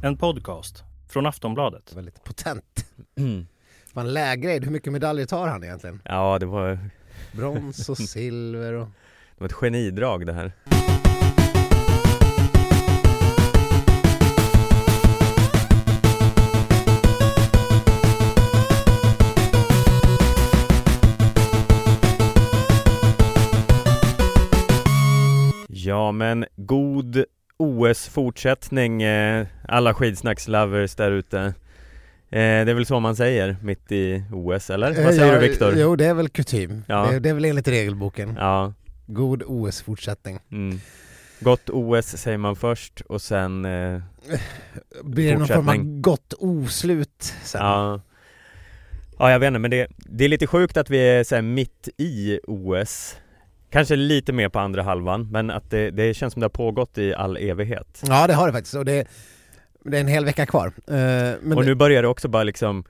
En podcast från Aftonbladet. Det var lite potent. Man lägred, hur mycket medaljer tar han egentligen? Ja, det var... Brons och silver och... Det var ett genidrag det här. Ja, men god OS-fortsättning, alla skidsnackslovers där ute. Det är väl så man säger mitt i OS, eller? Vad säger du, Viktor? Jo, det är väl kutym. Ja. Det är väl enligt regelboken. Ja. God OS-fortsättning. Gott OS säger man först och sen blir det någon form av gott oslut sen? Ja, jag vet inte, men det är lite sjukt att vi är så här mitt i OS. Kanske lite mer på andra halvan, men att det känns som det har pågått i all evighet. Ja, det har det faktiskt. Och det är en hel vecka kvar. Men och nu börjar det också bara liksom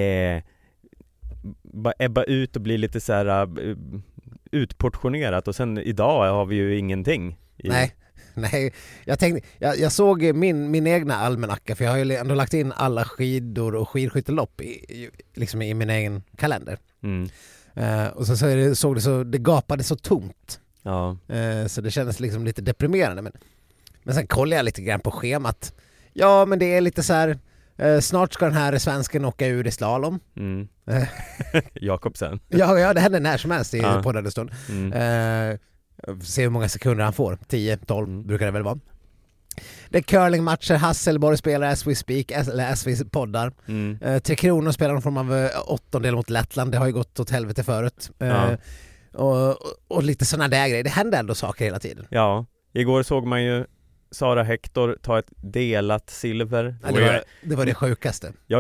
bara ebba ut och bli lite så här utportionerat. Och sen idag har vi ju ingenting. Nej. Jag såg min egna almanacka, för jag har ju ändå lagt in alla skidor och skidskyttelopp liksom i min egen kalender. Och så det gapade så tomt. Ja. Så det kändes liksom lite deprimerande. Men sen kollade jag lite grann på schemat. Ja, men det är lite så här, snart ska den här svensken åka ur i slalom. Jakobsen. Ja, det händer när som helst i poddade stund. Se hur många sekunder han får. 10-12 brukar det väl vara. Det är curlingmatcher, Hasselborg spelar as we speak, eller as we poddar. Tre Kronor spelar någon form av åttondel mot Lettland. Det har ju gått åt helvete förut. Och lite sådana där grejer. Det händer ändå saker hela tiden. Ja, igår såg man ju Sara Hector ta ett delat silver. Ja, det var det sjukaste. Ja,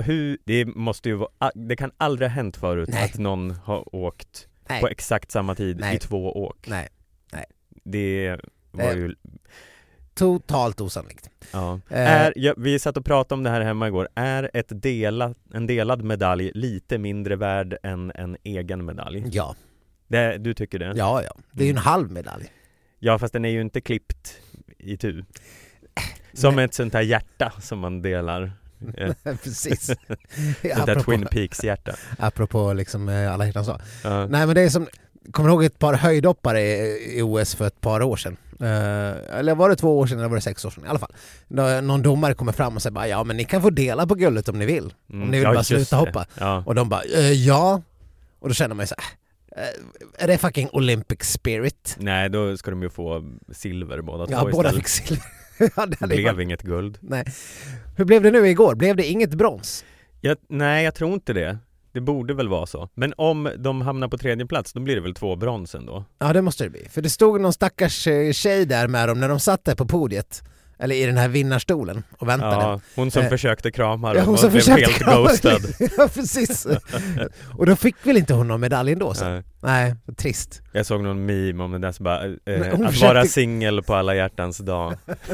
det kan aldrig ha hänt förut att någon har åkt på exakt samma tid i 2 åk. Nej. Det var ju totalt osannolikt. Ja. Vi satt och pratade om det här hemma igår. Är en delad medalj lite mindre värd än en egen medalj? Ja. Du tycker det? Ja. Det är ju en halv medalj. Ja, fast den är ju inte klippt i tu. Som ett sånt här hjärta som man delar. Precis. Det där Twin Peaks-hjärta. Apropå liksom alla hjärtans dag. Nej, men det är som... Kommer ihåg ett par höjdhoppare i OS för ett par år sedan. Eller var det 2 år sedan eller var det 6 år sedan? I alla fall. Någon domare kommer fram och säger bara, ja, men ni kan få dela på guldet om ni vill. Om ni vill bara sluta hoppa. Ja. Och de bara, ja. Och då känner man ju så här, är det fucking Olympic spirit? Nej, då ska de ju få silver båda två. Ja, båda fick silver. Det blev inget guld. Nej. Hur blev det nu igår? Blev det inget brons? Nej, jag tror inte det. Det borde väl vara så. Men om de hamnar på 3:e plats, då blir det väl 2 bronsen då? Ja, det måste det bli. För det stod någon stackars tjej där med dem när de satt där på podiet. Eller i den här vinnarstolen och väntade. Ja, hon som försökte krama dem hon som blev helt ghostad. Ja, precis. Och då fick väl inte hon någon medalj ändå så. Nej, trist. Jag såg någon meme om det där som bara, att vara singel på alla hjärtans dag.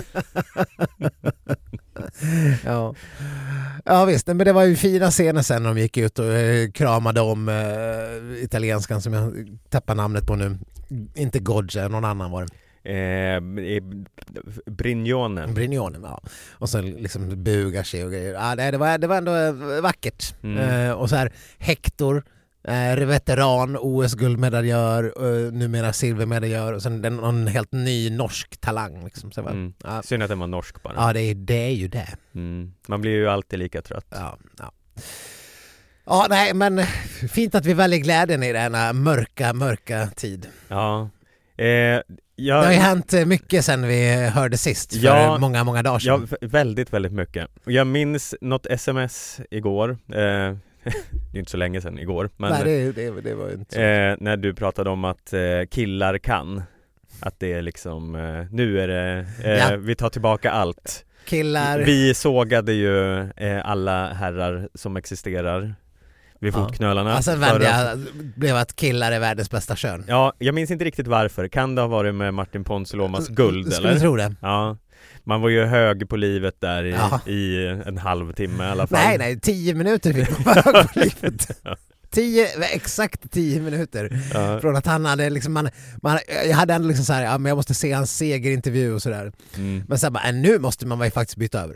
Ja visst, men det var ju fina scener sen när de gick ut och kramade om italienskan som jag tappar namnet på nu. Inte Goggia, någon annan var det. Brignone, ja. Och så liksom bugar sig och grejer. Ja, det var ändå vackert. Och så här Hector, veteran, OS-guldmedaljör, numera silvermedaljör och sen någon helt ny norsk talang liksom. Så synd att den var norsk bara. Ja, det är ju det. Man blir ju alltid lika trött. Ja, nej, men fint att vi väljer glädjen i denna mörka tid. Ja. Det har ju hänt mycket sen vi hörde sist för många dagar sedan. Ja, väldigt, väldigt mycket. Jag minns något sms igår. Det är inte så länge sedan igår. Men, nej, det var inte när du pratade om att killar kan. Att det är liksom, nu är det, vi tar tillbaka allt. Killar. Vi sågade ju alla herrar som existerar vid fotknölarna. Alltså blev att killar är världens bästa kön. Ja, jag minns inte riktigt varför. Kan det ha varit med Martin Ponsiluomas guld, eller? Jag tro det. Ja. Man var ju hög på livet där i en halvtimme i alla fall. Nej, 10 minuter fick man vara hög på livet. Exakt 10 minuter. Från att han hade liksom, jag hade ändå liksom så här, men jag måste se hans segerintervju och sådär. Men sen bara, nu måste man faktiskt byta över.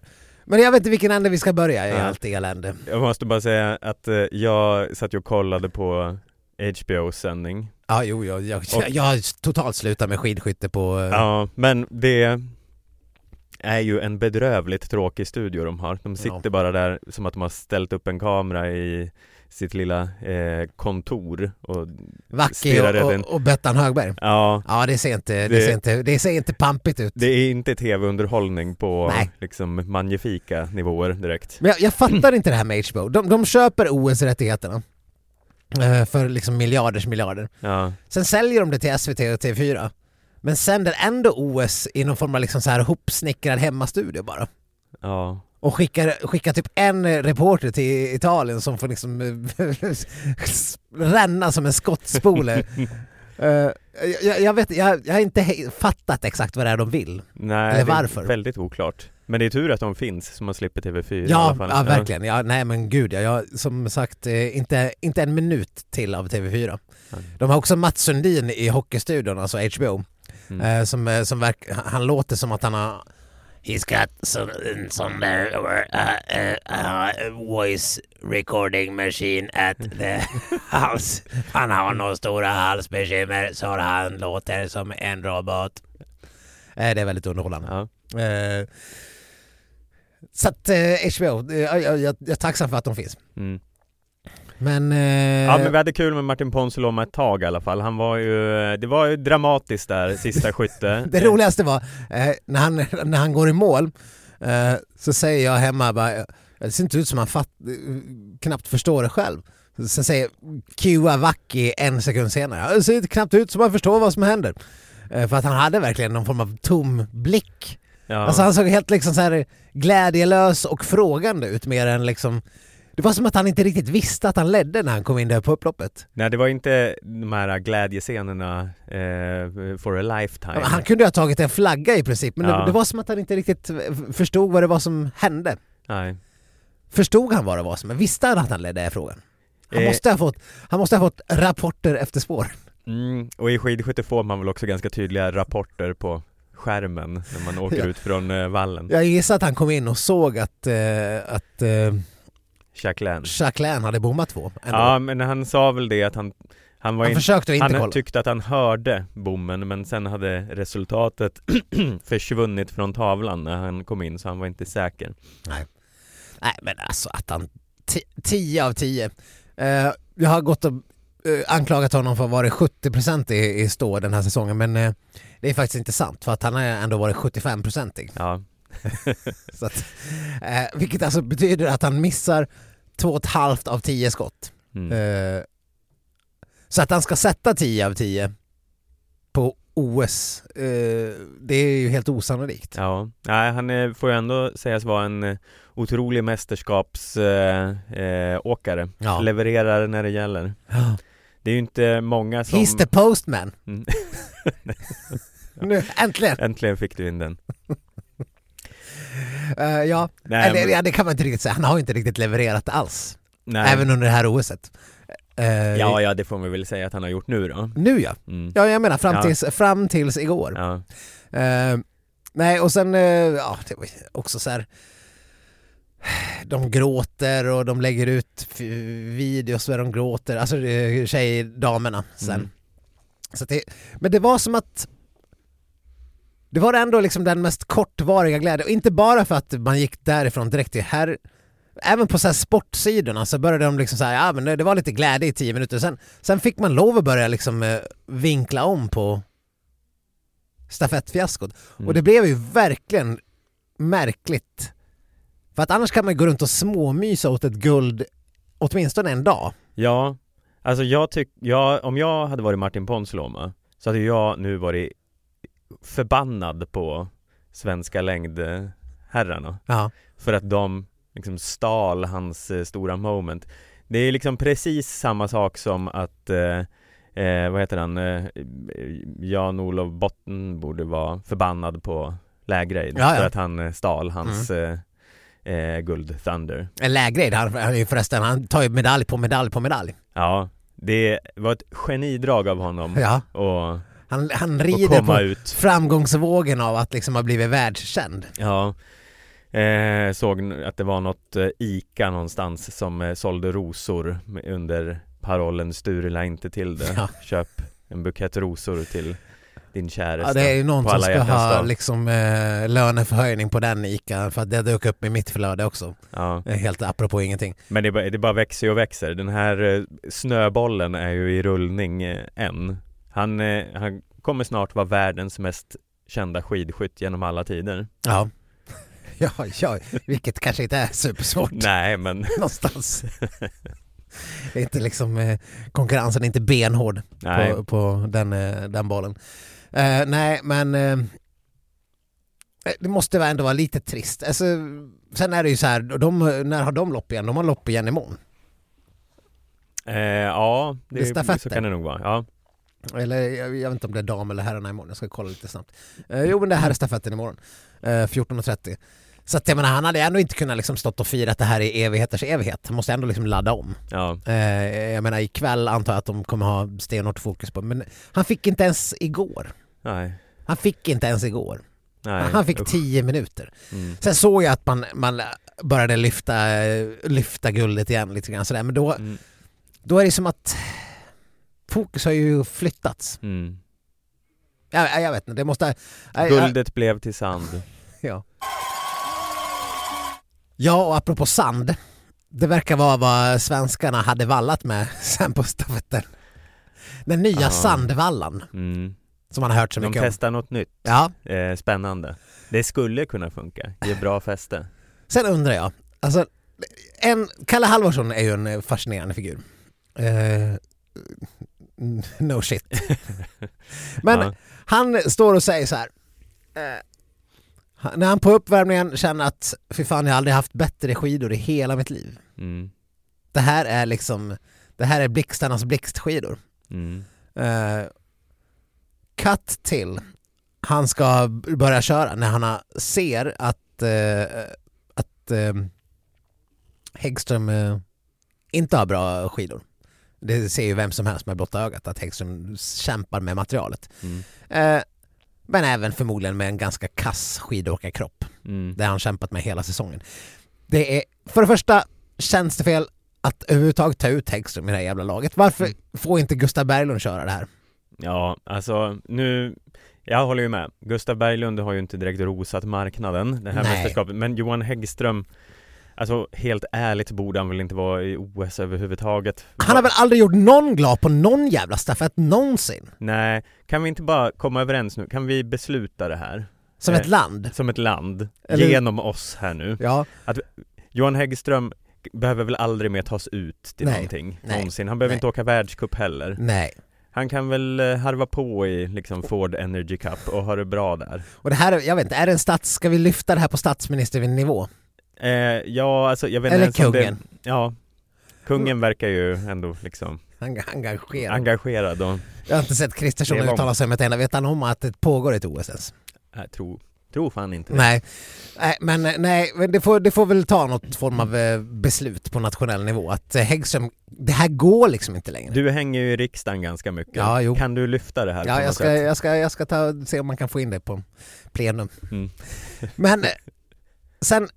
Men jag vet inte vilken ände vi ska börja i allt elände. Jag måste bara säga att jag satt och kollade på HBO-sändning. Ja, jag har totalt slutat med skidskytte på... Ja, men det är ju en bedrövligt tråkig studio de har. De sitter bara där som att de har ställt upp en kamera i sitt lilla kontor och Vacki och Bettan Högberg. Ja, det ser inte pampigt ut. Det är inte tv-underhållning på liksom magnifika nivåer direkt. Men jag fattar inte det här med HBO. De köper OS-rättigheterna för liksom miljarder. Ja. Sen säljer de det till SVT och TV4. Men sänder ändå OS i någon form av liksom så här hopsnickrad hemmastudio bara. Ja. Och skickar typ en reporter till Italien som får liksom ränna som en skottspole. Jag har inte fattat exakt vad det är de vill. Nej, eller varför. Det är väldigt oklart. Men det är tur att de finns så man slipper TV4 i alla fall. Ja, verkligen. Ja, nej men gud, jag som sagt inte en minut till av TV4. De har också Mats Sundin i Hockeystudion, alltså HBO. Han låter som att han har he's got some voice recording machine at the house. Han har några stora halsbekymmer så han låter som en robot. Det är väldigt underhållande. Ja. Så att HBO, jag är tacksam för att de finns. Mm. Men men vi hade kul med Martin Ponsiluoma ett tag i alla fall. Det var ju dramatiskt där sista skytte. Det roligaste var när han går i mål så säger jag hemma bara, det ser inte ut som han knappt förstår det själv. Sen säger Kua Vacki en sekund senare, det ser knappt ut som han förstår vad som händer. För att han hade verkligen någon form av tom blick. Ja. Alltså han såg helt liksom så här glädjelös och frågande ut mer än liksom. Det var som att han inte riktigt visste att han ledde när han kom in där på upploppet. Nej, det var inte de här glädjescenerna for a lifetime. Han kunde ha tagit en flagga i princip, men det var som att han inte riktigt förstod vad det var som hände. Nej. Förstod han vad det var som hände? Visste han att han ledde frågan? Han måste ha fått rapporter efter spår. Och i skidskytte får man väl också ganska tydliga rapporter på skärmen när man åker ut från vallen. Jag gissar att han kom in och såg att Jacqueline hade bommat 2. Ja, men han sa väl det att han tyckte att han hörde bommen, men sen hade resultatet försvunnit från tavlan när han kom in, så han var inte säker. Nej men alltså att han 10 av 10. Jag har gått och anklagat honom för att vara 70% i stå den här säsongen, men det är faktiskt inte sant, för att han har ändå varit 75%. Ja. Så att, vilket alltså betyder att han missar 2,5 av 10 skott. Så att han ska sätta 10 av 10 på OS, det är ju helt osannolikt. Ja, nej, han får ju ändå sägas vara en otrolig mästerskapsåkare. Levererar när det gäller. Ja. Det är ju inte många som... He's the postman. Nu, äntligen fick du in den. Det kan man inte riktigt säga. Han har ju inte riktigt levererat alls. Nej. Även under det här OSet. Ja, det får man väl säga att han har gjort nu då. Nu ja. Ja, jag menar fram tills igår. Ja. Nej, och sen det var också så här, de gråter och de lägger ut videos där de gråter, alltså damerna sen. Så men det var som att det var ändå liksom den mest kortvariga glädje, och inte bara för att man gick därifrån direkt till här. Även på så här sportsidorna så började de liksom så här, men det var lite glädje i 10 minuter. Sen fick man lov att börja liksom vinkla om på stafettfiaskot. Och det blev ju verkligen märkligt. För att annars kan man gå runt och småmysa åt ett guld åtminstone en dag. Ja, alltså om jag hade varit Martin Ponsiluoma så hade jag nu varit förbannad på svenska längdherrarna. Ja. För att de liksom stal hans stora moment. Det är liksom precis samma sak som att vad heter han? Jan-Olof Botten borde vara förbannad på Lägreid för att han stal hans guld Thunder. Lägreid, han tar ju medalj på medalj på medalj. Ja, det var ett genidrag av honom. Ja. Och han rider på framgångsvågen av att liksom ha blivit världskänd. Ja. Såg att det var något ICA någonstans som sålde rosor under parollen Sturela inte till det. Ja. Köp en bukett rosor till din käresta. Ja, det är ju någon som ska ha liksom, löneförhöjning på den ICA, för att det dök upp i mitt flöde också. Ja. Helt apropå ingenting. Men det bara växer och växer. Den här snöbollen är ju i rullning än. Han kommer snart vara världens mest kända skidskytt genom alla tider. Ja. Ja, vilket kanske inte är supersvårt. Nej, men någonstans. Det är inte liksom konkurrensen är inte benhård på den bollen. Nej, men det måste ändå vara lite trist. Alltså, sen är det ju så här, när har de lopp igen? De har lopp igen imorgon. Ja, så kan det nog vara. Ja. Eller jag vet inte om det är dam eller herrarna imorgon. Jag ska kolla lite snabbt. Jo, men det här är stafetten imorgon. 14.30. Så att jag menar, han hade ändå inte kunnat liksom stått och fira att det här är evigheters evighet. Han måste ändå liksom ladda om. Ja. Jag menar, ikväll antar jag att de kommer ha stenhårt fokus på. Men han fick inte ens igår. Nej. Han fick inte ens igår. Nej. Han fick 10 minuter. Sen såg jag att man började lyfta guldet igen lite grann sådär. Men då är det som att fokus har ju flyttats. Jag vet inte, det måste... Guldet blev till sand. Ja. Ja, och apropå sand, det verkar vara vad svenskarna hade vallat med sen på stafetten. Den nya sandvallan som man har hört så mycket om. De testar något nytt. Ja. Spännande. Det skulle kunna funka. Det är bra fäste. Sen undrar jag, alltså, Kalle Halvarsson är ju en fascinerande figur. No shit. Men han står och säger så här... när han på uppvärmningen känner att fy fan, jag har aldrig haft bättre skidor i hela mitt liv. Det här är blixtarnas blixtskidor. Cut till han ska börja köra när han ser att Häggström inte har bra skidor. Det ser ju vem som helst med blotta ögat att Häggström kämpar med materialet. Men även förmodligen med en ganska kass skidåkarkropp. Det har han kämpat med hela säsongen. Det är, för det första, känns det fel att överhuvudtaget ta ut Häggström i det här jävla laget. Varför får inte Gustav Berglund köra det här? Ja, alltså nu... Jag håller ju med. Gustav Berglund har ju inte direkt rosat marknaden det här mästerskapet. Men Johan Häggström, alltså helt ärligt borde han väl inte vara i OS överhuvudtaget. Han har väl aldrig gjort någon glad på någon jävla stafett någonsin? Nej, kan vi inte bara komma överens nu? Kan vi besluta det här? Som ett land? Som ett land, eller... genom oss här nu. Ja. Att Johan Häggström behöver väl aldrig mer tas ut till någonting någonsin. Han behöver inte åka världscup heller. Nej. Han kan väl harva på i liksom Ford Energy Cup och ha det bra där. Och det här, jag vet inte, är det ska vi lyfta det här på statsministernivå? Ja, alltså jag vet inte. Eller kungen. Kungen verkar ju ändå liksom engagerad och... Jag har inte sett Kristersson uttala sig om ett enda. Vet han om att det pågår ett OS ens? Jag tror fan inte det. Nej, men det får väl ta något form av beslut på nationell nivå att Häggström, det här går liksom inte längre. Du hänger ju i riksdagen ganska mycket. Ja, jo. Kan du lyfta det här? Ja, jag ska se om man kan få in det på plenum. Men sen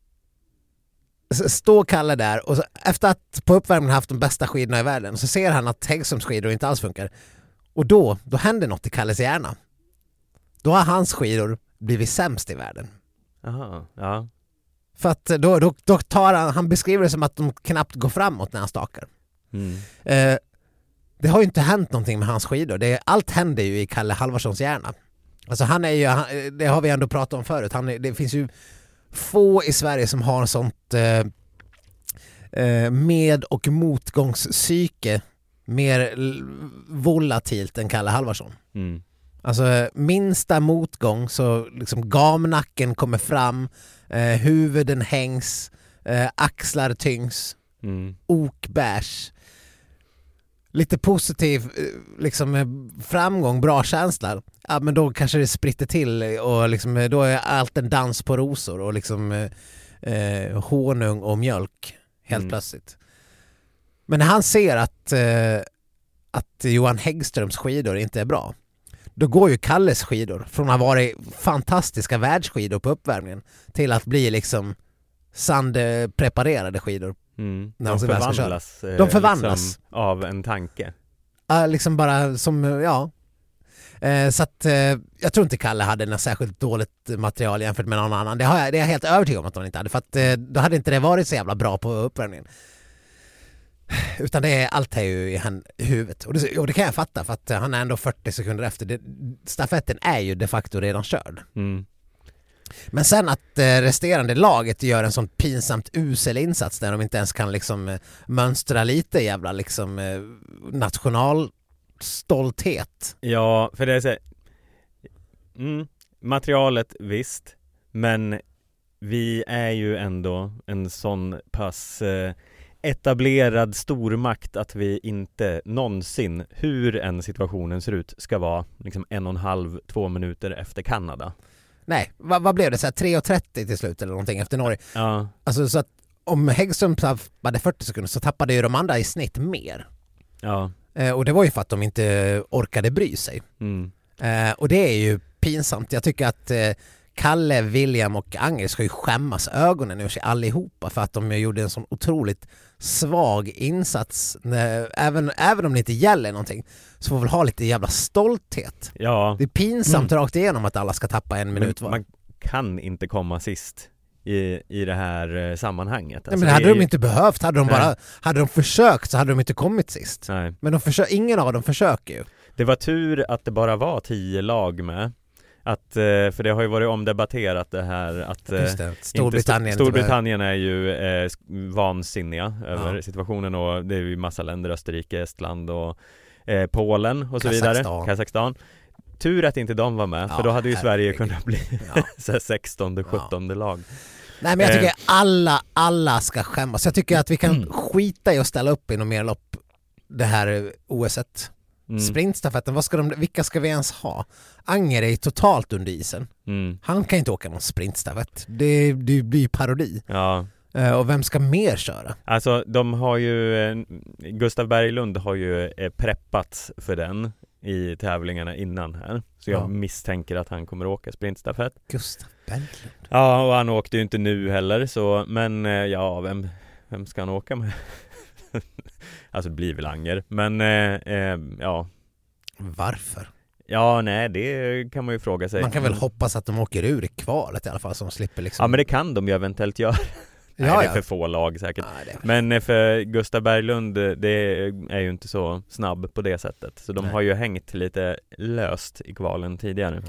står Kalle där och så, efter att på uppvärmningen haft de bästa skidorna i världen, så ser han att Häggströms skidor inte alls funkar. Och då händer något i Kalles hjärna. Då har hans skidor blivit sämst i världen. Aha, ja. För att då tar han beskriver det som att de knappt går framåt när han stakar. Det har ju inte hänt någonting med hans skidor. Allt händer ju i Kalle Halvarssons hjärna. Alltså det har vi ändå pratat om förut. Det finns ju få i Sverige som har sånt med- och motgångspsyke mer volatilt än Kalle Halvarsson. Alltså minsta motgång så liksom gamnacken kommer fram, huvuden hängs, axlar tyngs, ok bärs. Lite positiv liksom framgång, bra känsla. Ja, men då kanske det spritter till och liksom, då är allt en dans på rosor och liksom honung och mjölk helt plötsligt. Men när han ser att Johan Häggströms skidor inte är bra, då går ju Kalles skidor från att ha varit fantastiska världsskidor på uppvärmningen till att bli liksom sandpreparerade skidor. När de förvandlas, de förvandlas liksom av en tanke. Liksom bara som, ja. Så att jag tror inte Kalle hade något särskilt dåligt material jämfört med någon annan. Det är jag helt övertygad om att de inte hade. För att då hade inte det varit så jävla bra på uppvärmningen. Utan allt är ju i huvudet. Och det kan jag fatta, för att han är ändå 40 sekunder efter. Stafetten är ju de facto redan körd. Men sen att resterande laget gör en sån pinsamt usel insats där de inte ens kan liksom mönstra lite jävla liksom nationalstolthet. Ja, för det är så materialet visst, men vi är ju ändå en sån pass etablerad stormakt att vi inte någonsin, hur en situationen ser ut, ska vara liksom 1,5-2 minuter efter Kanada. Nej, vad blev det? Så här 3.30 till slut eller någonting efter Norge? Ja. Alltså så att om Häggström tappade 40 sekunder så tappade ju de andra i snitt mer. Ja. Och det var ju för att de inte orkade bry sig. Och det är ju pinsamt. Jag tycker att Kalle, William och Anger ska ju skämmas ögonen ur sig allihopa för att de gjorde en sån otroligt svag insats. Även om det inte gäller någonting så får vi väl ha lite jävla stolthet. Ja. Det är pinsamt rakt igenom att alla ska tappa en minut var. Man kan inte komma sist i det här sammanhanget. Alltså, men det hade de inte behövt. Hade de försökt så hade de inte kommit sist. Nej. Men ingen av dem försöker ju. Det var tur att det bara var 10 lag med. För det har ju varit omdebatterat det här att Storbritannien är ju vansinniga över situationen, och det är ju massa länder, Österrike, Estland och Polen och så vidare, Kazakstan. Tur att inte de var med, för då hade ju Sverige kunnat bli 16-17 lag. Nej, men jag tycker alla ska skämmas. Jag tycker att vi kan skita i att ställa upp i något mer lopp det här OS-et. Sprintstafetten, vilka ska vi ens ha? Anger är totalt under isen. Han kan inte åka någon sprintstafett. Det blir parodi. Ja. Och vem ska mer köra? Alltså de har ju Gustav Berglund har ju preppat för den i tävlingarna innan här. Så jag misstänker att han kommer åka sprintstafett. Gustav Berglund. Ja, och han åkte ju inte nu heller så, men vem ska han åka med? Alltså det blir väl Anger. Men ja. Varför? Ja, nej, det kan man ju fråga sig. Man kan väl hoppas att de åker ur i kvalet i alla fall, så de slipper liksom. Ja, men det kan de ju eventuellt göra. Nej, det är för få lag säkert. Men för Gustav Berglund, det är ju inte så snabb på det sättet. Så de har ju hängt lite löst i kvalen tidigare.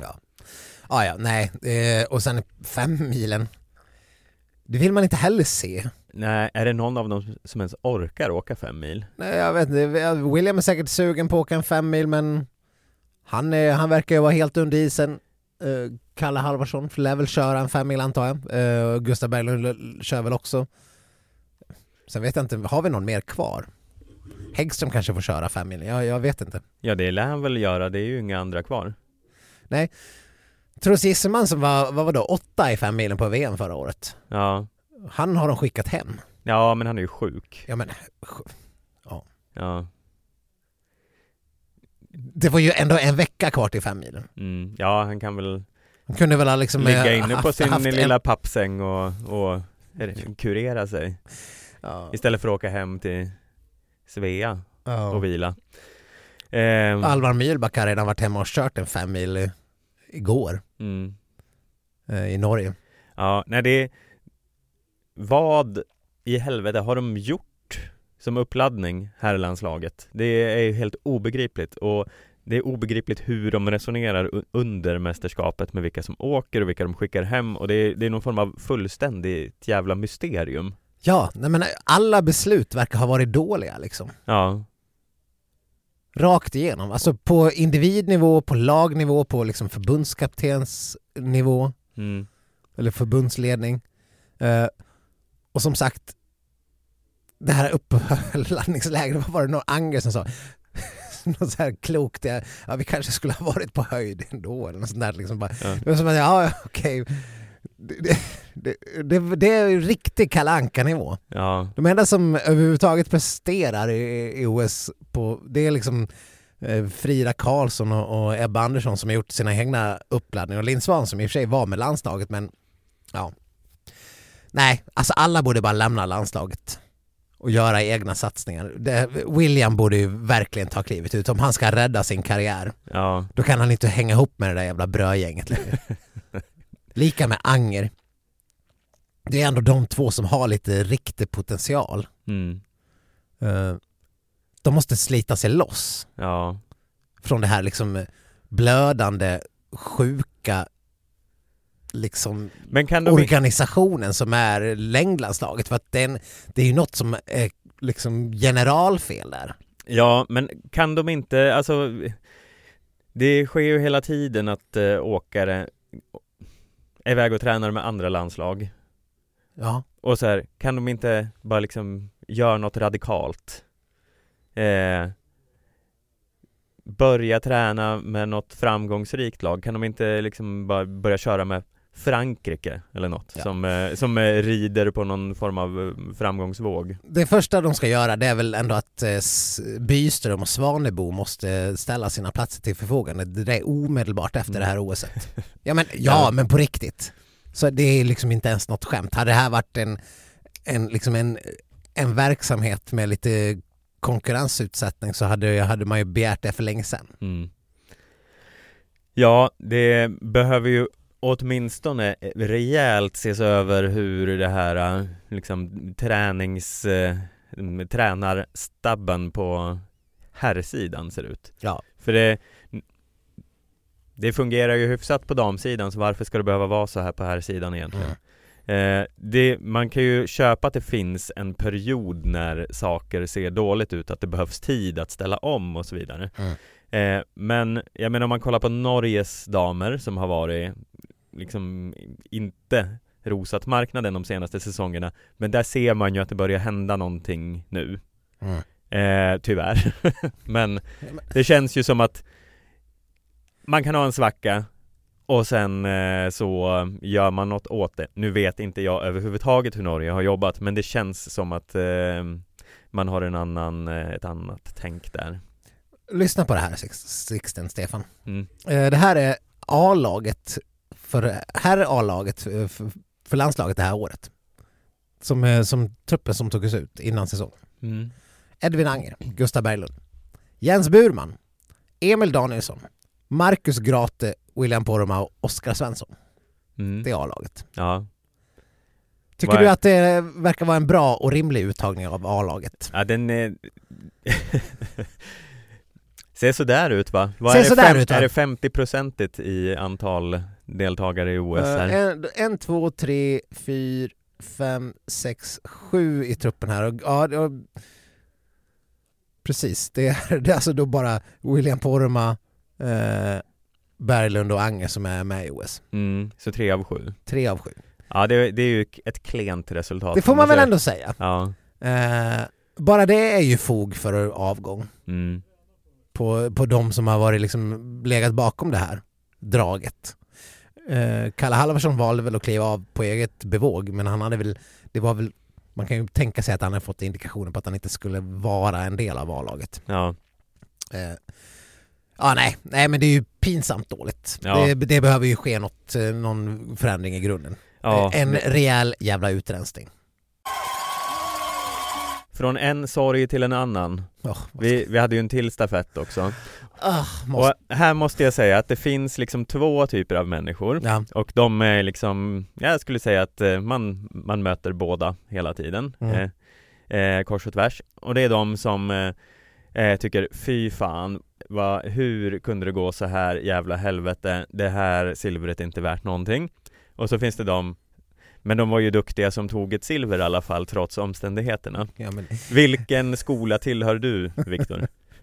Och sen 5 milen. Det vill man inte heller se. Nej, är det någon av dem som ens orkar åka 5 mil? Nej, jag vet inte. William är säkert sugen på att åka en 5 mil, men han verkar ju vara helt under isen. Kalle Halvarsson lär väl köra en 5 mil antar jag. Gustav Berglund kör väl också. Sen vet jag inte, har vi någon mer kvar? Häggström kanske får köra 5 mil. Jag vet inte. Ja, det lär han väl göra. Det är ju inga andra kvar. Nej. Trots Gisseman som var då 8 i 5 milen på VM förra året. Ja. Han har de skickat hem. Ja, men han är ju sjuk. Ja, men ja. Det var ju ändå en vecka kvar till 5 milen. Ja, han kan väl kunde väl liksom ligga inne på sin lilla pappsäng och kurera sig. Ja. Istället för att åka hem till Svea och vila. Alvar Myrback har redan varit hemma och kört en 5 mil igår i Norge. Ja, nej, vad i helvete har de gjort som uppladdning här i landslaget? Det är ju helt obegripligt, och det är obegripligt hur de resonerar under mästerskapet med vilka som åker och vilka de skickar hem, och det är någon form av fullständigt jävla mysterium. Ja, nej, men alla beslut verkar ha varit dåliga liksom. Ja. Rakt igenom, alltså på individnivå, på lagnivå, på liksom förbundskaptensnivå eller förbundsledning. Och som sagt, det här uppladdningsläget, vad var det någon Anger som sa? Något så här klokt, vi kanske skulle ha varit på höjd ändå eller något sånt där liksom bara. Det var som att okej. Det är ju riktig Kalle Anka-nivå. Ja. De enda som överhuvudtaget presterar i OS det är liksom Frida Karlsson och Ebba Andersson som har gjort sina egna uppladdningar och Linn Svan som i och för sig var med landslaget, men ja. Nej, alltså alla borde bara lämna landslaget och göra egna satsningar. William borde ju verkligen ta klivet ut. Om han ska rädda sin karriär, då kan han inte hänga ihop med det där jävla brödgänget längre. Lika med Anger. Det är ändå de två som har lite riktig potential. De måste slita sig loss från det här liksom blödande, sjuka liksom organisationen som är längdlandslaget, för att det är ju något som är liksom generalfel där. Ja, men kan de inte, alltså det sker ju hela tiden att åkare är iväg och tränar med andra landslag. Ja. Och så här, kan de inte bara liksom göra något radikalt? Börja träna med något framgångsrikt lag. Kan de inte liksom bara börja köra med Frankrike eller något som rider på någon form av framgångsvåg? Det första de ska göra, det är väl ändå att Byström och Svanebo måste ställa sina platser till förfogande. Det är omedelbart efter det här OS:et. Men på riktigt. Så det är liksom inte ens något skämt. Hade det här varit en verksamhet med lite konkurrensutsättning så hade man ju begärt det för länge sedan. Ja, det behöver ju åtminstone rejält ses över hur det här liksom tränarstabben på herrsidan ser ut. Ja. För det fungerar ju hyfsat på damsidan, så varför ska det behöva vara så här på herrsidan egentligen? Man kan ju köpa att det finns en period när saker ser dåligt ut, att det behövs tid att ställa om och så vidare. Men jag menar, om man kollar på Norges damer som har varit liksom inte rosat marknaden de senaste säsongerna, men där ser man ju att det börjar hända någonting nu. Tyvärr. Men det känns ju som att man kan ha en svacka och sen så gör man något åt det. Nu vet inte jag överhuvudtaget hur Norge har jobbat, men det känns som att man har ett annat tänk där. Lyssna på det här, Sixten, Stefan. Det här är A-laget för landslaget det här året. Som truppen som togs ut innan säsongen. Edvin Anger, Gustav Berglund, Jens Burman, Emil Danielsson, Marcus Grate, William Poromaa och Oskar Svensson. Det är A-laget. Ja. Tycker du att det verkar vara en bra och rimlig uttagning av A-laget? Ja, den är... Ser så där ut, va? Är det 50% i antal deltagare i OS här? 1, 2, 3, 4, 5, 6, 7 i truppen här. Ja, precis. Det är alltså då bara William Poromaa, Berglund och Anger som är med i OS. Så 3 av 7. 3 av 7. Ja, det är ju ett klent resultat. Det får man väl ändå säga. Ja. Bara det är ju fog för avgång. På de som har varit liksom legat bakom det här draget. Kalle Halvarsson valde väl att kliva av på eget bevåg, men han hade väl, man kan ju tänka sig att han har fått indikationer på att han inte skulle vara en del av A-laget. Ja. Nej, men det är ju pinsamt dåligt. Ja. Det behöver ju ske någon förändring i grunden. Ja. En rejäl jävla utrensning. Från en sorg till en annan. Vi hade ju en till stafett också. Och här måste jag säga att det finns liksom 2 typer av människor. Ja. Och de är liksom, jag skulle säga att man möter båda hela tiden. Kors och tvärs. Och det är de som tycker, fy fan, hur kunde det gå så här, jävla helvete, det här silvret är inte värt någonting. Och så finns det men de var ju duktiga som tog ett silver i alla fall, trots omständigheterna. Ja, men... Vilken skola tillhör du, Viktor?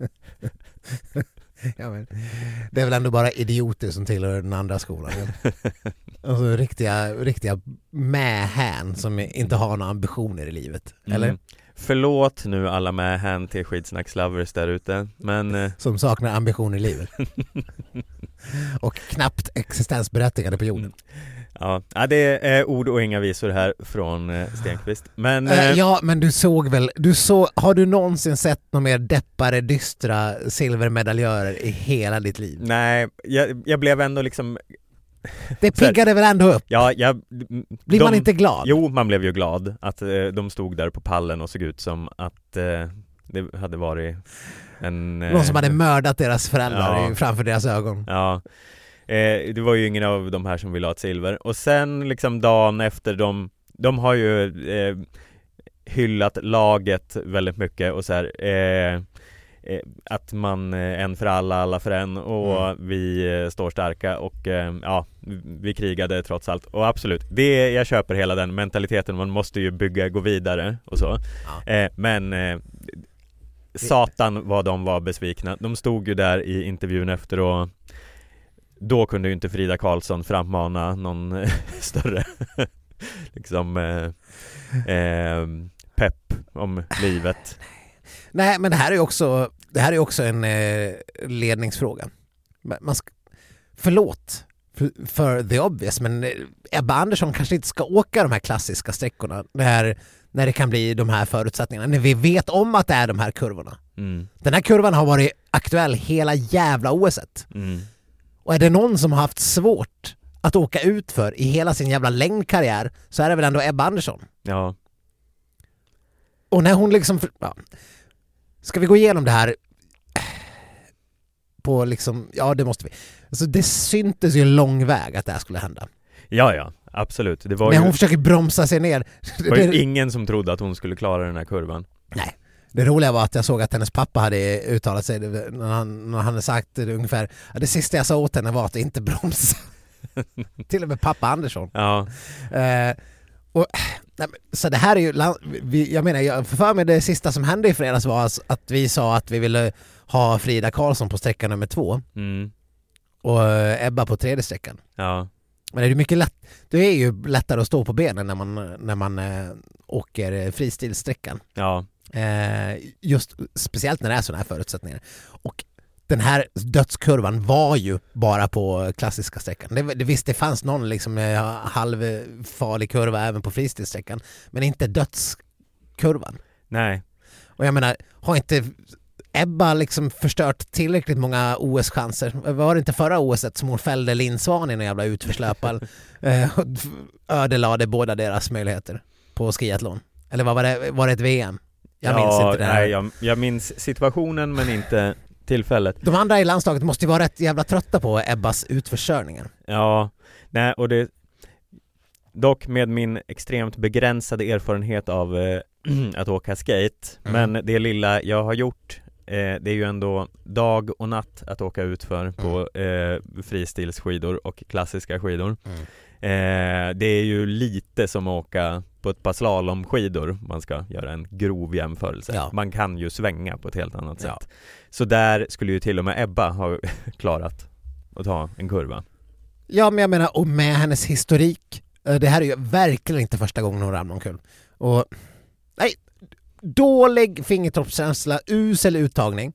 Ja, men det är väl ändå bara idioter som tillhör den andra skolan. Alltså riktiga mähän som inte har några ambitioner i livet, eller? Förlåt nu alla mähän till skitsnackslovers där ute, men... Som saknar ambitioner i livet. Och knappt existensberättigade på jorden. Ja, det är ord och inga visor här från Stenqvist. Men, ja, men du såg väl, har du någonsin sett någon mer deppare, dystra silvermedaljörer i hela ditt liv? Nej, jag blev ändå liksom... Det piggade väl ändå upp? Ja, blir man inte glad? Jo, man blev ju glad att de stod där på pallen och såg ut som att det hade varit någon som hade mördat deras föräldrar framför deras ögon. Ja, det var ju ingen av de här som ville ha ett silver. Och sen liksom dagen efter, de har ju hyllat laget väldigt mycket och så här, att man en för alla för en, och vi står starka och vi krigade trots allt. Och absolut, jag köper hela den mentaliteten, man måste ju gå vidare och så. Men satan vad de var besvikna. De stod ju där i intervjun efter, och då kunde ju inte Frida Karlsson frammana någon större liksom pepp om livet. Nej, men det här är också en ledningsfråga. Förlåt för the obvious, men Ebba Andersson kanske inte ska åka de här klassiska sträckorna när det kan bli de här förutsättningarna, när vi vet om att det är de här kurvorna. Den här kurvan har varit aktuell hela jävla OS-et. Och är det någon som har haft svårt att åka ut för i hela sin jävla längdkarriär, så är det väl ändå Ebba Andersson. Ja. Och när hon liksom... Ska vi gå igenom det här på liksom... Ja, det måste vi. Alltså, det syntes ju en lång väg att det här skulle hända. Ja, absolut. Det var när hon försöker bromsa sig ner. Det var ju ingen som trodde att hon skulle klara den här kurvan. Nej. Det roliga var att jag såg att hennes pappa hade uttalat sig när han hade sagt ungefär, det sista jag sa åt henne var att inte bromsa. Till och med pappa Andersson. Ja. Så det här är ju, jag menar, för mig det sista som hände i fredags var att vi sa att vi ville ha Frida Karlsson på sträcka nummer 2 och Ebba på 3:e sträckan. Ja. Men det är mycket det är ju lättare att stå på benen när man åker fristilsträckan. Ja. Just speciellt när det är sådana här förutsättningar. Och den här dödskurvan var ju bara på klassiska sträckan. Det fanns någon liksom halvfarlig kurva även på fristilsträckan, men inte dödskurvan. Nej. Och jag menar, har inte Ebba liksom förstört tillräckligt många OS-chanser? Var det inte förra OSet som hon fällde Lindsvan i en jävla utförslöpal och ödelade båda deras möjligheter på skiathlon? Eller var det ett VM? Jag minns inte det här. Nej, jag minns situationen men inte tillfället. De andra i landslaget måste ju vara rätt jävla trötta på Ebbas utförsörjningar. Ja, nej, och det dock med min extremt begränsade erfarenhet av att åka skate, men det lilla jag har gjort, det är ju ändå dag och natt att åka ut för på fristilsskidor och klassiska skidor. Det är ju lite som att åka på ett par slalomskidor, man ska göra en grov jämförelse. Ja. Man kan ju svänga på ett helt annat sätt. Så där skulle ju till och med Ebba ha klarat att ta en kurva. Ja, men jag menar, och med hennes historik, det här är ju verkligen inte första gången hon ramlar omkull. Och nej, dålig fingertoppskänsla, usel uttagning.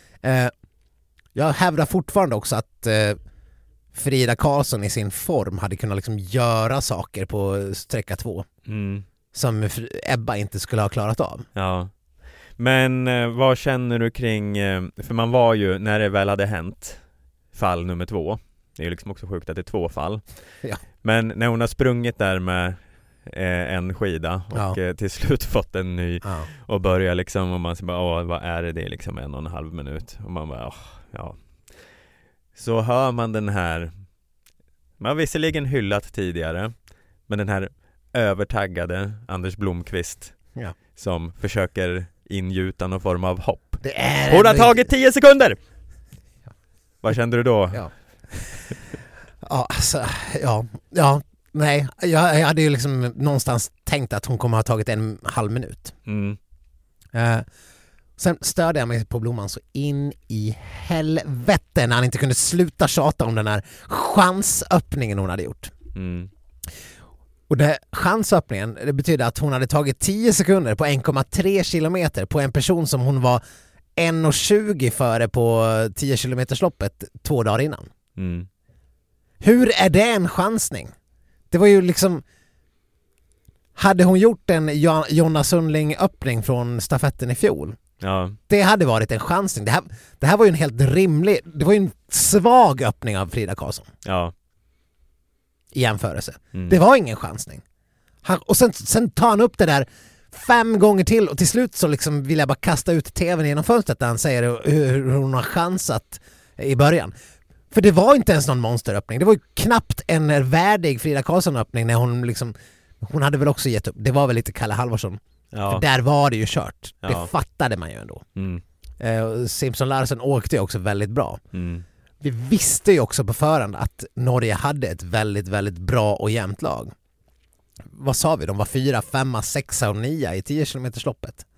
Jag hävdar fortfarande också att Frida Karlsson i sin form hade kunnat liksom göra saker på sträcka 2 som Ebba inte skulle ha klarat av. Ja. Men vad känner du kring, för man var ju, när det väl hade hänt fall nummer 2, det är ju liksom också sjukt att det är 2 fall. Ja. Men när hon har sprungit där med en skida och till slut fått en ny och börjar liksom, och man säger bara, vad är det? Det är liksom 1,5 minut. Och man bara, så hör man den här, man har visserligen hyllat tidigare, men den här övertaggade Anders Blomqvist som försöker ingjuta någon form av hopp. Hon har tagit 10 sekunder! Vad kände du då? Nej, jag hade ju liksom någonstans tänkt att hon kommer ha tagit 1,5 minut. Sen störde jag mig på Blomman så in i helvete när han inte kunde sluta tjata om den här chansöppningen hon hade gjort. Och det chansöppningen, det betyder att hon hade tagit 10 sekunder på 1,3 kilometer på en person som hon var 1,20 före på 10 kilometersloppet 2 dagar innan. Hur är det en chansning? Det var ju liksom... Hade hon gjort en Jonna Sundling-öppning från stafetten i fjol, det hade varit en chansning. Det här var ju en helt rimlig... Det var ju en svag öppning av Frida Karlsson. Ja. I jämförelse. Det var ingen chansning. Och sen tar han upp det där 5 gånger till och till slut så liksom vill jag bara kasta ut tvn genom fönstret där han säger hur hon har chansat i början. För det var inte ens någon monsteröppning. Det var ju knappt en värdig Frida Karlsson-öppning när hon liksom... Hon hade väl också gett upp. Det var väl lite Kalle Halvarsson. Ja. För där var det ju kört. Ja. Det fattade man ju ändå. Simpson Larsen åkte ju också väldigt bra. Vi visste ju också på förhand att Norge hade ett väldigt, väldigt bra och jämnt lag. Vad sa vi? De var 4, 5, 6 och 9 i 10 km-loppet.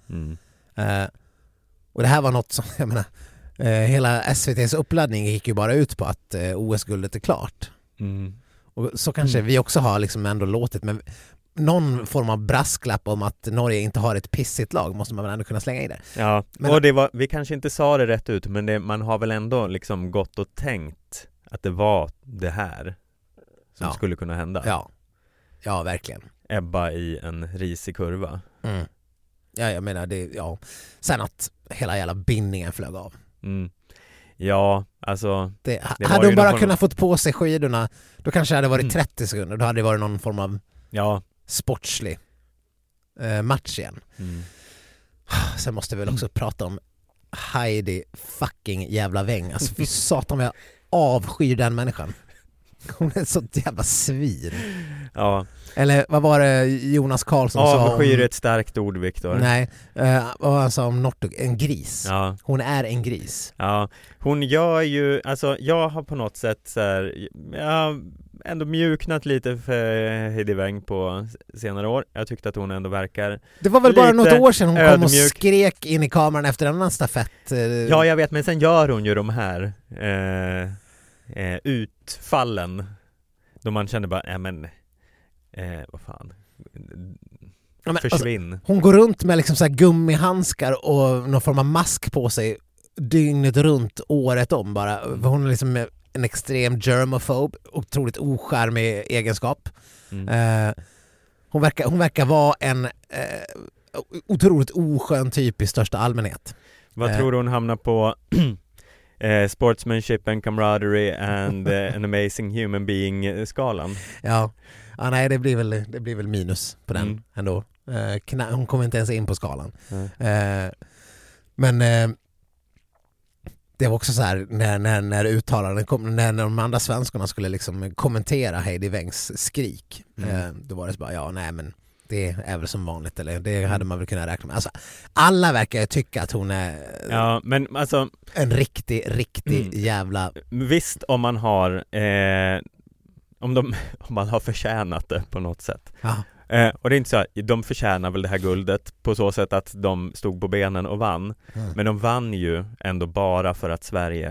Och det här var något som, jag menar, hela SVT:s uppladdning gick ju bara ut på att OS-guldet är klart. Och så kanske vi också har liksom ändå låtit, men någon form av brasklapp om att Norge inte har ett pissigt lag måste man väl ändå kunna slänga i det. Ja, men, och vi kanske inte sa det rätt ut, men man har väl ändå liksom gått och tänkt att det var det här som skulle kunna hända. Ja, verkligen. Ebba i en risig kurva. Ja, jag menar det, sen att hela jävla bindningen flög av. Ja, alltså det hade hon bara kunnat fått på sig skidorna, då kanske det hade varit 30 sekunder. Då hade det varit någon form av sportslig match igen. Sen måste vi väl också prata om Heidi fucking jävla Weng. Alltså för satan vad jag avskyr den människan. Hon är så jävla svin. Ja. Eller vad var det Jonas Karlsson sa om... Avskyr ett starkt ord, Viktor. Nej, vad han sa om Northug, en gris. Ja. Hon är en gris. Ja, hon gör ju, alltså jag har på något sätt så här, ändå mjuknat lite för Heidi Weng på senare år. Jag tyckte att hon ändå verkar... Det var väl bara något år sedan hon kom och skrek in i kameran efter en annan stafett. Ja, jag vet, men sen gör hon ju de här utfallen då man känner bara, vad fan, försvinn. Alltså, hon går runt med liksom så här gummihandskar och någon form av mask på sig dygnet runt, året om bara. Hon är liksom en extrem germophob, otroligt ocharmig egenskap. Hon verkar vara en otroligt oskön typ i största allmänhet. Vad tror du hon hamnar på? Sportsmanship and camaraderie and an amazing human being-skalan. Ja, nej, det blir väl minus på den ändå. Hon kommer inte ens in på skalan. Men det var också så här när uttalanden kom, när de andra svenskarna skulle liksom kommentera Heidi Wengs skrik. Då var det så bara, men det är väl som vanligt, eller det hade man väl kunnat räkna med. Alltså, alla verkar tycka att hon är men alltså, en riktig jävla... Visst, om man har om man har förtjänat det på något sätt. Och det är inte så att de förtjänar väl det här guldet på så sätt att de stod på benen och vann. Men de vann ju ändå bara för att Sverige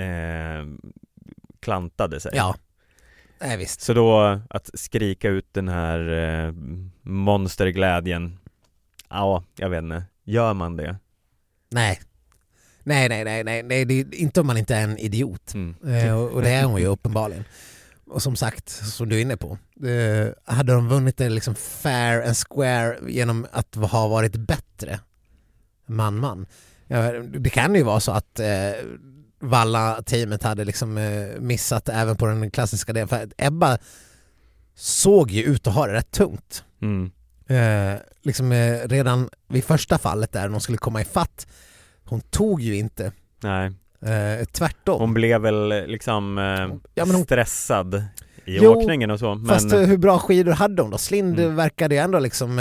klantade sig. Ja. Nej, visst. Så då att skrika ut den här monsterglädjen, jag vet inte, gör man det? Nej, det är inte om man inte är en idiot. Och det är hon ju uppenbarligen. Och som sagt, som du är inne på, hade de vunnit det liksom fair and square genom att ha varit bättre man. Det kan ju vara så att Valla-teamet hade liksom missat även på den klassiska delen. För Ebba såg ju ut att ha det rätt tungt. Redan vid första fallet där de skulle komma i fatt, hon tog ju inte. Nej. Tvärtom. Hon blev väl liksom stressad i åkningen och så. Men... Fast hur bra skidor hade hon då? Slind verkade ju ändå liksom...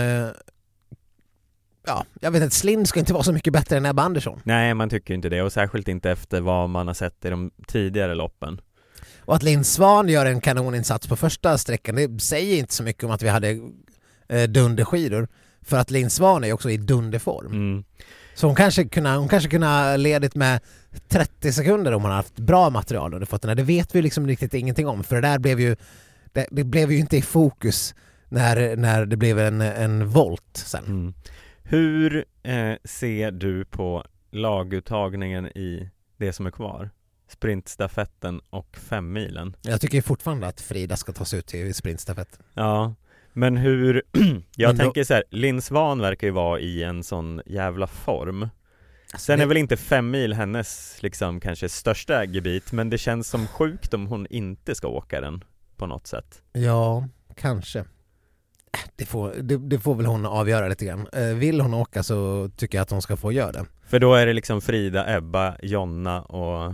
jag vet inte, Slind ska inte vara så mycket bättre än Ebba Andersson. Nej, man tycker inte det. Och särskilt inte efter vad man har sett i de tidigare loppen. Och att Linn Svan gör en kanoninsats på första sträckan, det säger inte så mycket om att vi hade dunderskidor. För att Linn Svan är också i dunderform. Så hon kanske kunde ledigt med 30 sekunder om hon har haft bra material under fötterna. Det vet vi liksom riktigt ingenting om. För det där blev ju inte i fokus när det blev en volt sen. Hur ser du på laguttagningen i det som är kvar? sprintstafetten och 5 milen. Jag tycker fortfarande att Frida ska ta sig ut till sprintstafett. Ja, men hur... jag tänker så här, Linn Svan verkar ju vara i en sån jävla form. Sen är väl inte 5 mil hennes liksom kanske största gebit, men det känns som sjukt om hon inte ska åka den på något sätt. Ja, kanske. Det får väl hon avgöra lite grann. Vill hon åka så tycker jag att hon ska få göra det. För då är det liksom Frida, Ebba, Jonna och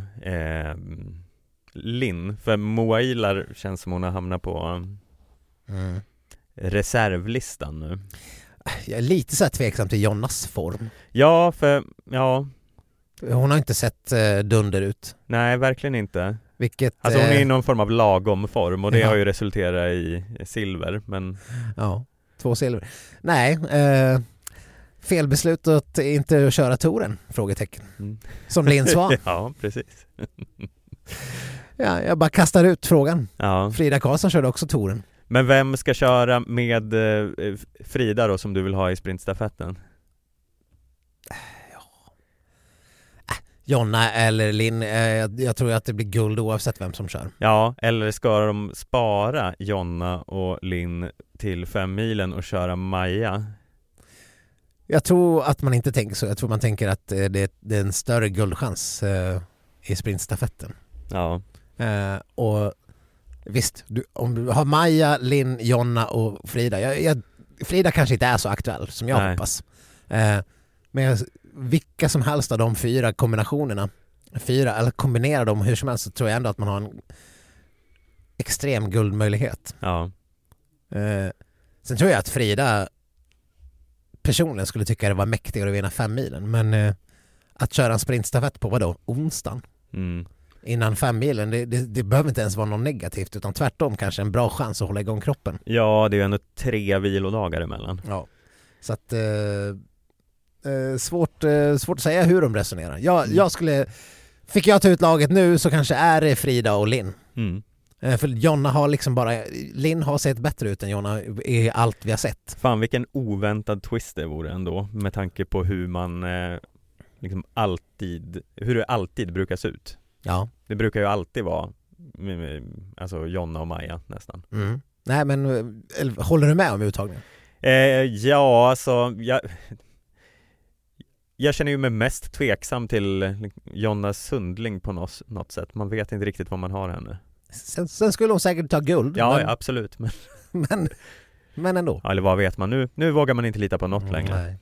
Linn. För Moa Ilar känns som hon har hamnat på reservlistan nu. Jag är lite så här tveksam till Jonnas form. Ja, för ja. Hon har inte sett dunder ut. Nej, verkligen inte. Alltså hon är i någon form av lagom form och det har ju resulterat i silver. Men... Ja, 2 silver. Nej, fel beslut att inte köra touren? Frågetecken. Som Linn Svan. Ja, precis. Ja, jag bara kastar ut frågan. Ja. Frida Karlsson körde också touren. Men vem ska köra med Frida då som du vill ha i sprintstafetten? Jonna eller Linn, jag tror att det blir guld oavsett vem som kör. Ja, eller ska de spara Jonna och Linn till 5 milen och köra Maja? Jag tror att man inte tänker så. Jag tror man tänker att det är en större guldchans i sprintstafetten. Ja. Och visst, om du har Maja, Linn, Jonna och Frida. Frida kanske inte är så aktuell som jag hoppas. Men vilka som helst av de 4 kombinationerna, eller kombinera dem hur som helst, så tror jag ändå att man har en extrem guldmöjlighet. Ja. Sen tror jag att Frida personligen skulle tycka det var mäktigare att vinna 5 milen, men att köra en sprintstafett på vadå? Onsdagen? Innan 5 milen, det behöver inte ens vara något negativt, utan tvärtom kanske en bra chans att hålla igång kroppen. Ja, det är ju ändå 3 vilodagar emellan. Ja, så att svårt att säga hur de resonerar. Jag skulle, fick jag ta ut laget nu så kanske är det Frida och Linn. För Jonna har liksom bara, Linn har sett bättre ut än Jonna i allt vi har sett. Fan, vilken oväntad twist det vore ändå, med tanke på hur man liksom hur det alltid brukar se ut. Ja. Det brukar ju alltid vara alltså Jonna och Maja nästan. Nej, men håller du med om uttagningen? Ja, alltså jag känner ju mig mest tveksam till Jonna Sundling på något sätt. Man vet inte riktigt vad man har henne. Sen skulle hon säkert ta guld. Ja, men... ja, absolut. Men ändå. Ja, eller vad vet man? Nu vågar man inte lita på något längre. Nej.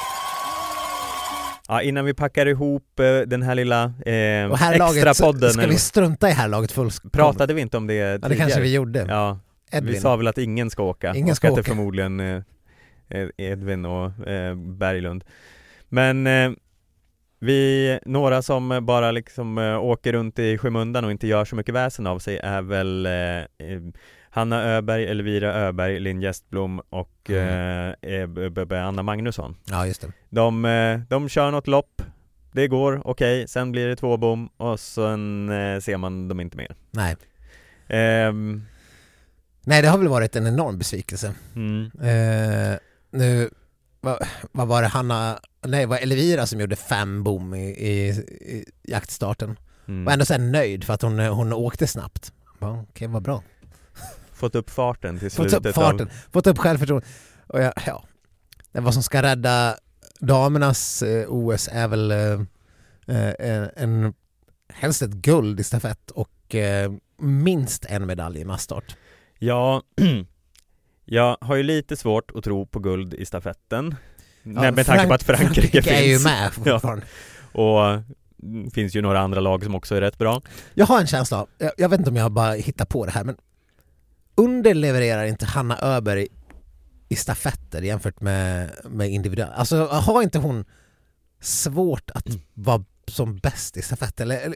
Ja, innan vi packar ihop den här lilla extra podden. Ska vi strunta i härlaget fullstånd? Pratade vi inte om det tidigare? Ja, det kanske vi gjorde. Ja, Edvin. Vi sa väl att ingen ska åka. Ingen ska åka. Förmodligen Edvin och Berglund. Men vi, några som bara liksom åker runt i skymundan och inte gör så mycket väsen av sig är väl Hanna Öberg, Elvira Öberg, Linn Gästblom och Anna Magnusson. Ja, just det. De kör något lopp. Det går, okej. Sen blir det 2 bom och sen ser man dem inte mer. Nej. Nej, det har väl varit en enorm besvikelse. Nu vad var det var Elvira som gjorde 5 bom i jaktstarten. Var ändå så här nöjd för att hon åkte snabbt. Okej, vad bra. Fått upp farten till slutet. Fått upp självförtroende. Och det vad som ska rädda damernas OS är väl helst ett guld i stafett och minst en medalj i massstart. Ja, jag har ju lite svårt att tro på guld i stafetten. Med tanke på att Frankrike finns. Är ju med. Ja. Och det finns ju några andra lag som också är rätt bra. Jag har en känsla, jag vet inte om jag bara hittar på det här, men underlevererar inte Hanna Öberg i stafetter jämfört med individuell? Alltså har inte hon svårt att vara som bäst i stafett? Eller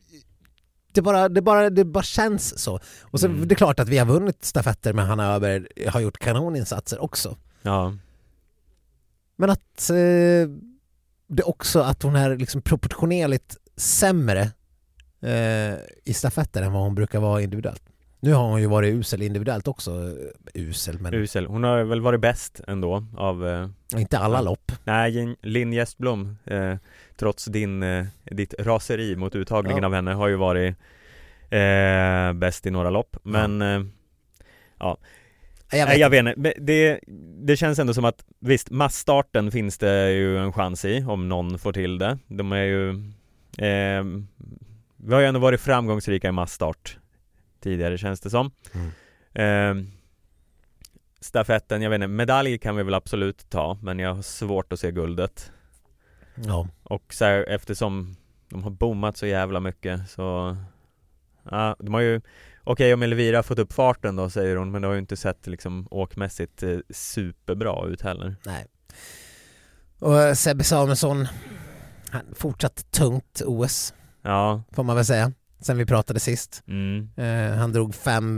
det bara känns så. Och så det är klart att vi har vunnit stafetter med Hanna Öberg, har gjort kanoninsatser också. Ja. Men att det också att hon är liksom proportionerligt sämre i stafetter än vad hon brukar vara individuellt. Nu har hon ju varit usel individuellt också. Usel. Hon har väl varit bäst ändå av... inte alla lopp. Nej, Linn Gästblom, trots ditt raseri mot uttagningen av henne, har ju varit bäst i några lopp. Men jag vet inte. Det känns ändå som att visst, massstarten finns det ju en chans i om någon får till det. De är ju vi har ju ändå varit framgångsrika i massstart tidigare, känns det som. Stafetten, jag vet inte, medalj kan vi väl absolut ta, men jag har svårt att se guldet. Ja. Och så här, eftersom de har bommat så jävla mycket så de har ju om Elvira har fått upp farten då, säger hon, men det har ju inte sett liksom åkmässigt superbra ut heller. Nej. Och Sebbe Samuelsson, han fortsatt tungt OS. Ja. Får man väl säga. Sen vi pratade sist. Han drog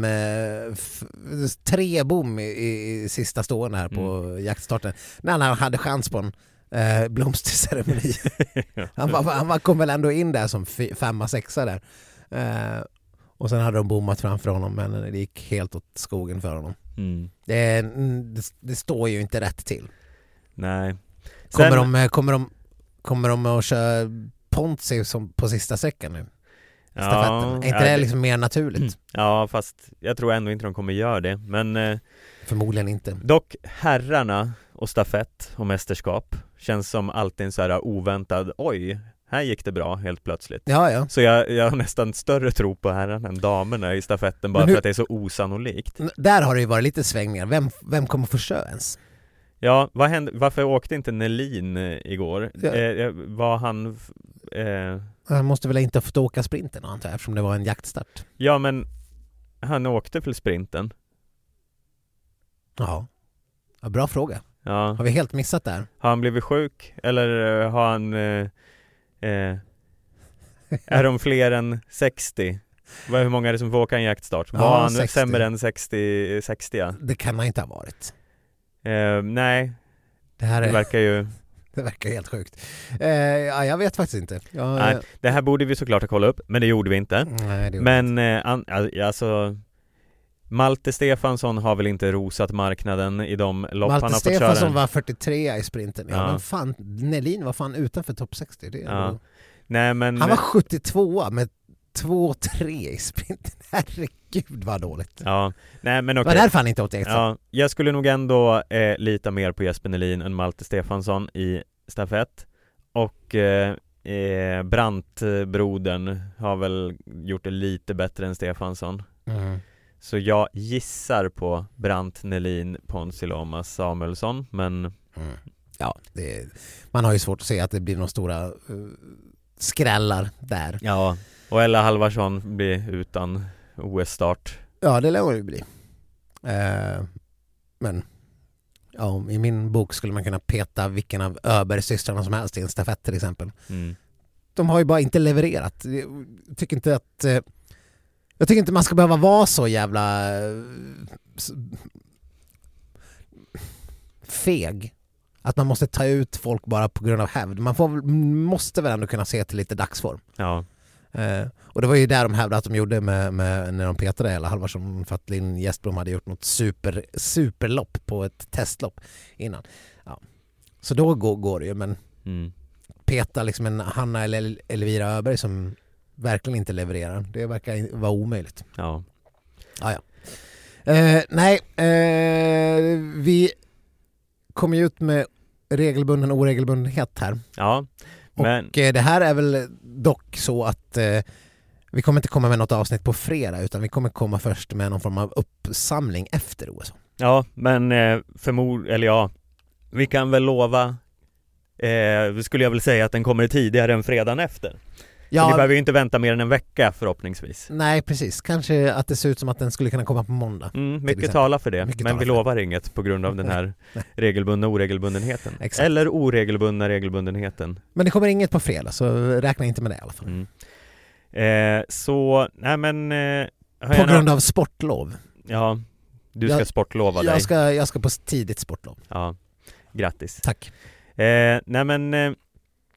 3 bom i sista stående här på jaktstarten. När han hade chans på en blomsterceremoni. han kom väl ändå in där som 5-6 där. Och sen hade de bommat framför honom, men det gick helt åt skogen för honom. Det står ju inte rätt till. Nej. Kommer de att köra Ponzi som på sista sträckan nu? Ja, är inte det liksom mer naturligt? Ja, fast jag tror ändå inte de kommer göra det. Men förmodligen inte. Dock herrarna och stafett och mästerskap känns som alltid en så här oväntad, oj, här gick det bra helt plötsligt. Ja. Så jag har nästan större tro på herrarna än damerna i stafetten, bara för att det är så osannolikt. Där har det ju varit lite svängningar. Vem kommer få köra ens? Ja, vad hände? Varför åkte inte Nelin igår? Ja. Var han... Han måste väl inte ha fått åka sprinten, antar jag, eftersom det var en jaktstart. Ja, men han åkte väl sprinten? Ja, bra fråga. Ja. Har vi helt missat där? Har han blivit sjuk? Eller har han... är de fler än 60? Hur många är det som får åka en jaktstart? Var han 60. Sämre än 60? Det kan man inte ha varit. Nej, det verkar ju... Det verkar helt sjukt. Jag vet faktiskt inte. Nej, det här borde vi såklart ha kollat upp, men det gjorde vi inte. Nej, det men alltså Malte Stefansson har väl inte rosat marknaden i de lopp han har fått köra. Malte Stefansson var 43 i sprinten. Ja, men fan, Nelin var fan utanför topp 60. Nej, men... Han var 72 med 2-3 i sprinten. Herregud vad dåligt. Ja, nej men okej. Var därför han inte åt extra. Ja, jag skulle nog ändå lita mer på Jesper Nelin än Malte Stefansson i stafett. Och Brandt-brodern har väl gjort det lite bättre än Stefansson. Så jag gissar på Brandt, Nelin, Ponsi, Lomas, Samuelsson, men... Ja, man har ju svårt att se att det blir några stora skrällar där. Ja, och Ella Halvarsson blir utan OS-start. Ja, det lär ju bli. Men i min bok skulle man kunna peta vilken av Öberg-systrarna som helst i en stafett till exempel. De har ju bara inte levererat. Jag tycker inte man ska behöva vara så jävla feg att man måste ta ut folk bara på grund av hävd. Man måste väl ändå kunna se till lite dagsform. Ja. Och det var ju där de hävdade att de gjorde med när de petade hela Halvarsson, för att Linn Gästblom hade gjort något superlopp på ett testlopp innan. Ja. Så då går det ju, men peta liksom en Hanna eller Elvira Öberg som verkligen inte levererar, det verkar vara omöjligt. Ja. Vi kommer ju ut med regelbunden oregelbundenhet här. Ja. Men... Och det här är väl dock så att vi kommer inte komma med något avsnitt på fredag, utan vi kommer komma först med någon form av uppsamling efter OS. Ja, men vi kan väl lova, skulle jag väl säga att den kommer tidigare än fredagen efter. Ja, vi behöver ju inte vänta mer än en vecka förhoppningsvis. Nej, precis. Kanske att det ser ut som att den skulle kunna komma på måndag. Mycket talar för det, men vi lovar inget på grund av den här regelbundna oregelbundenheten. Exakt. Eller oregelbundna regelbundenheten. Men det kommer inget på fredag, så räkna inte med det i alla fall. På grund av sportlov. Ja, du ska sportlova dig. Jag ska på tidigt sportlov. Ja, grattis. Tack.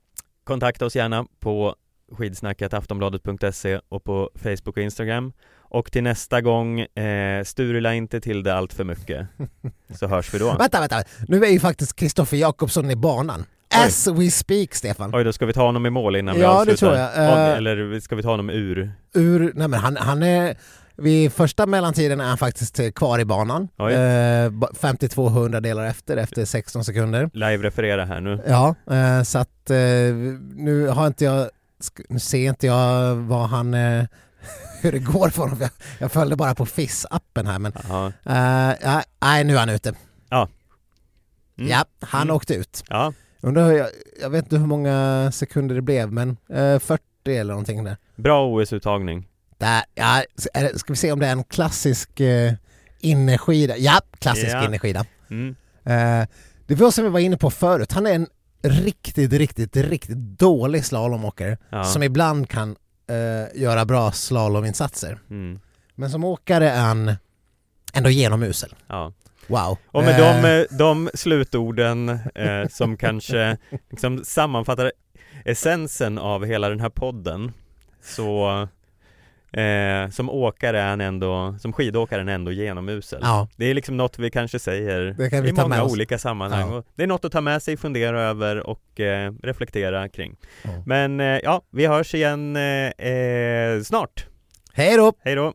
Kontakta oss gärna på skidsnacket aftonbladet.se och på Facebook och Instagram. Och till nästa gång, strula inte till det allt för mycket. Så hörs vi då. Vänta. Nu är ju faktiskt Kristoffer Jakobsson i banan. As we speak, Stefan. Oj, då ska vi ta honom i mål innan vi avslutar. Ja, det tror jag. Eller ska vi ta honom Nej, men han är... Vid första mellantiden är han faktiskt kvar i banan. 52 delar efter 16 sekunder. Live-referera här nu. Ja, så att nu ser inte jag vad han... hur det går för honom. Jag följde bara på FIS-appen här, men nej, nu är han ute. Ja. Ja, han åkte ut. Ja. Jag vet inte hur många sekunder det blev, men 40 eller någonting där. Bra OS-uttagning. Ska vi se om det är en klassisk innerskida. Ja, klassisk innerskida. Det var som vi var inne på förut. Han är en riktigt dålig slalomåkare som ibland kan göra bra slalominsatser. Men som åkare är han ändå genomusel. Ja. Wow. Och med de slutorden som kanske liksom sammanfattar essensen av hela den här podden, så som åkare är han ändå, som skidåkaren är ändå genomusel. Ja. Det är liksom något vi kanske säger i många olika sammanhang. Ja. Och det är något att ta med sig, fundera över och reflektera kring. Ja. Men vi hörs igen snart. Hej då! Hej då!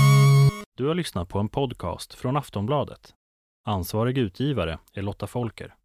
Du har lyssnat på en podcast från Aftonbladet. Ansvarig utgivare är Lotta Folker.